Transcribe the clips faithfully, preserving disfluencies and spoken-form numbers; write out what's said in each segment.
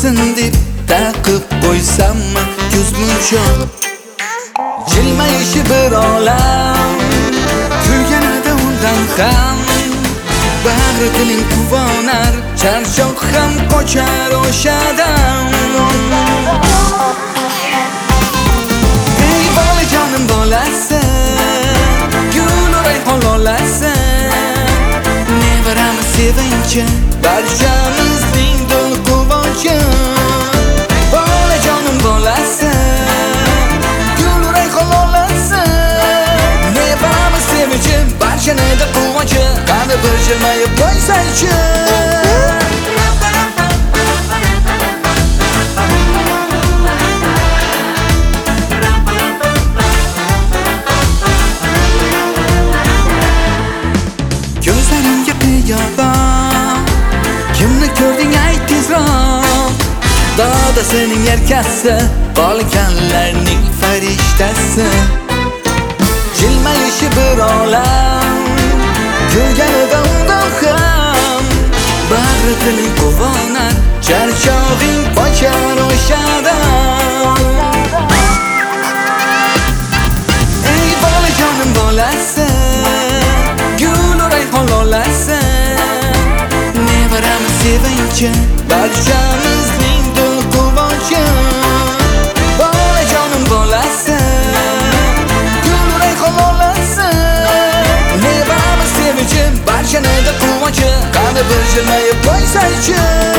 ko'rsin deb taqib qo'ysammi ko'zmunchoq. Jilmayishi bir olam, kuyganida undan ham bag'ri diling quvonar, charchoq ham qochar o'shadan. Ey bolajonim bolasi, gul rayhon lolasi, nevaramiz sevinchi, barchamizning dil quvonchi. Bolajonim bolasi, gul rayhon lolasi, nevaramiz sevinchi, barchanida quvonchi. Qani bir jilmayib qo'ysangchi. Ko'zlarimga qiyoban, kimni ko'rding ayt tezroq. Dadasining erkasi, qolganlarning farishtasi. Jilmayishi bir olam, kulganida undan ham bag'ri diling quvonar, charchog'ing qochar o'shadan. Ey bolajonim bolasi, gul rayhon lolasi, nevaramiz sevinchi, barchamizning dil quvonchi. Bolajonim bolasi, gul rayhon lolasi, nevaramiz sevinchi, barchanida quvonchi. Qani bir jilmayib qo'ysangchi.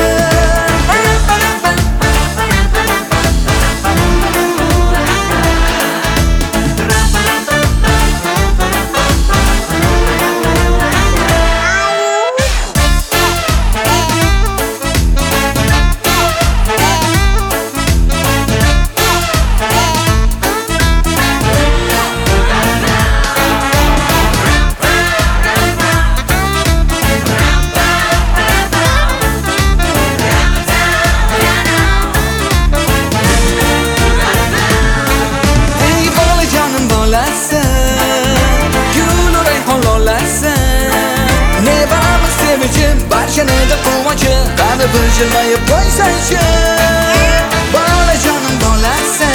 Barchanida quvonchi, qani bir jilmayib qo'ysangchi. Bolajonim bolasi,